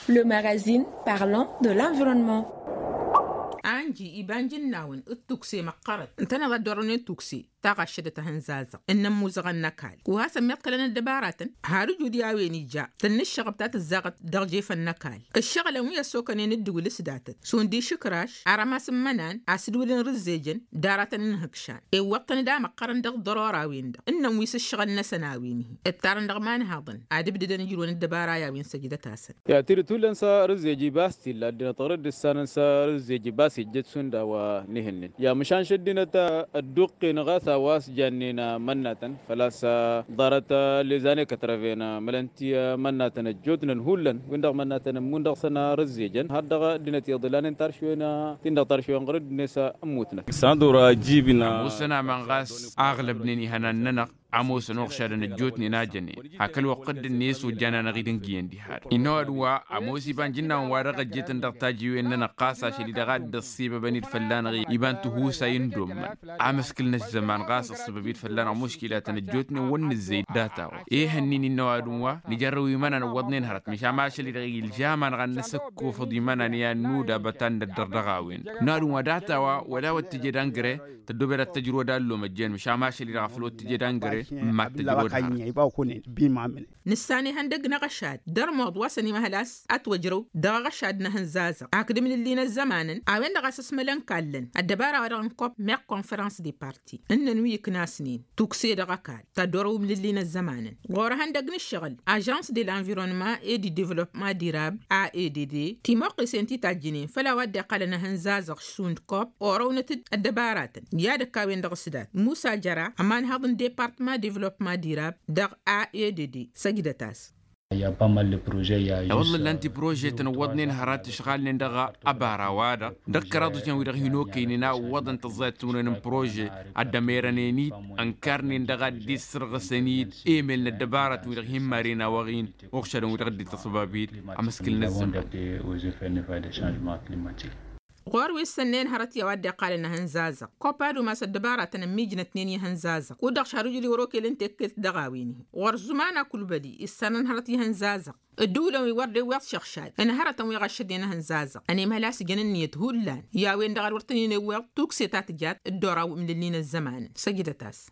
le magazine parlant de l'environnement. أنجي إبانجين ناون التوكسي مقرد انتنا غدورون التوكسي تاغا شدة هنزازة النمو زغن نكال وها سميت كلنا الدبارات هارو جودي آويني جا تن الشغب بتاعت الزاغة دغجي فالنكال الشغلة مو يسوكنين الدو لسداتت سون دي شكراش عرما سمنان أسدولين رزيجن دارات نهكشان وقتن دا مقرن دغ ضرور آوين دا النمو يس الشغل نسناوينه التارن دغمان هاضن عاد بدنا نجلون الدبارة ياوين سجدة تاسن يا ترى تولن سا رزيجي باستي لدينا طرد السنة سا رزيجي باسي جت سندا ونهنن يا مشان شدنا تا الدق نغاثا واس جنينا منة فلا سا ضرت لزاني كترفينا ملنتي منة جودنا هولن وندق منة مندق سنا رزيجن هذا دينا تيضلان ترشونا تندق ترشون غرد نسا أموتنا ساندورا جيبنا وسنا من غاس أغلب نيني هنننق عموس نوخشر نجوتني ناجني هكل وقد الناس وجانا نغيدن جين دي هار إنه دوا عموسي بانجنا ورقة جيتن دقتاجيو إننا قاسا شديد غاد الصيبة بني الفلان غي يبان تهوسا يندوم من عمس كلنا الزمان قاس الصيبة الفلان مشكلة نجوتني ون الزيت داتاو إيه هنيني إنه دوا نجرو يمانا نوضنين هرت مش عماش اللي غي الجامان غان نسكو فضي مانا نيا نودا بتان الدردغاوين نادوا داتاوا ولا وتجدان غري تدوبر التجربة دالو مجان مش عماش اللي غفلو تجدان غري نساني هندق نغشاد در موضوع سني مهلاس أتوجرو در غشاد نهنزازة أكد من اللي نزمانن أوين دغاس اسملن كالن الدبارة ورغن كوب ميق كونفرنس دي بارتي إنن ويك ناسنين توكسي دغاكال تدورو من اللي نزمانن غور هندق نشغل أجانس دي l'environnement et du développement durable AEDD تيموقي سنتي تاجينين فلا ودي قال نهنزازة سوند كوب ورونة الدبارات يادك كاوين دغسدات موسى جرا أمان هذن ديبارتما développement durable در AEDD سجدتاس يا pas mal de projets يا والله لانتي بروجي تنوضنين هرات شغال ندغا أبارا وادا دكرادو كان ويرغ هنوكينينا وضن تزاتونن بروجي الدميرانيني أنكارني ندغا دي سرغسنيد إيميل ندبارات ويرغ هم مارينا وغين وخشرون ويرغ دي تصبابيد أمسكل نزم غور ويسنين هرت يوادي قال إنها هنزازة كوبادو ما سدبارة تنميجنا تنيني هنزازة ودق شارجلي وروكي لنتكلت دغاويني غور زمانا كل بدي السنن هرت يهنزازة الدولة ويورد ويرد شخشاد أنا هرت ويغشدين هنزازة أنا مهلاس جننية هولان يا وين دغار ورتنين ويرد توكسي تاتجات الدورة ومدلين الزمان سجدتاس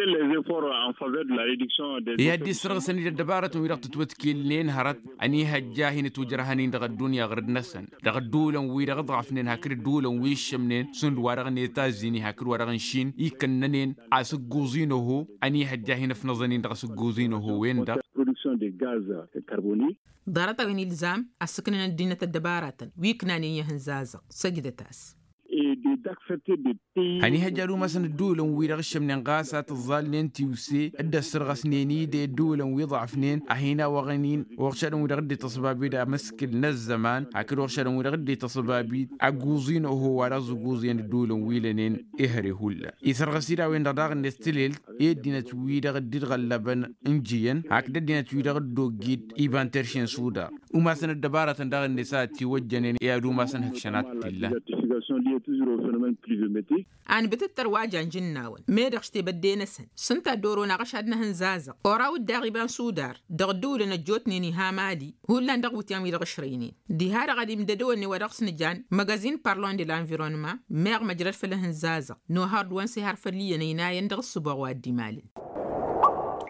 يا دي سرغ سني الدبارة ويرقت توتكيلين هرت أني هجاهين توجرهنين دغ الدنيا غرد نسن دغ الدولة ويرغ ضعفنين هكر الدولة ويشمنين سند ورغن يتازيني هكر ورغن شين يكننين عسقوزينه هو أني هجاهين في نظنين دغ سقوزينه هو وين دغ دارتا وين الزام السكنين الدينة الدبارة ويكناني يهنزازة سجدتاس هني هجروا مثلا الدولة ويرغش من غاسات الظالين تيوسي أدى السرغسنيني دي الدولة ويضعفنين أهينا وغنين وغشرون ويرغدي تصبابيد أمسكل نزمان أكل وغشرون ويرغدي تصبابيد أجوزين وهو ورزو جوزين الدولة ويلنين إهري هولا يسرغسيدا وين داغ نستليل يدينا ويرغدي غلبن إنجيا أكد دينا ويرغدو جيد إيبان ترشين سودا ومثلا الدبارة داغ النساء توجنين يادو مثلا هكشنات الله أنا بتتر واجان جناون ميدغشتي بدينا سنتا دورونا غشادنا هنزازة وراو الداغبان سودار دغدو لنا جوتني نهامادي هو اللي ندغوت يامي دغشرينين دي هارا غادي مددوني ورغس نجان مغازين بارلون دي لانفيرونما ميغ مجرد فلهنزازة نو هارد وانسي هارفليا نيناين دغ السبوغ وادي مالين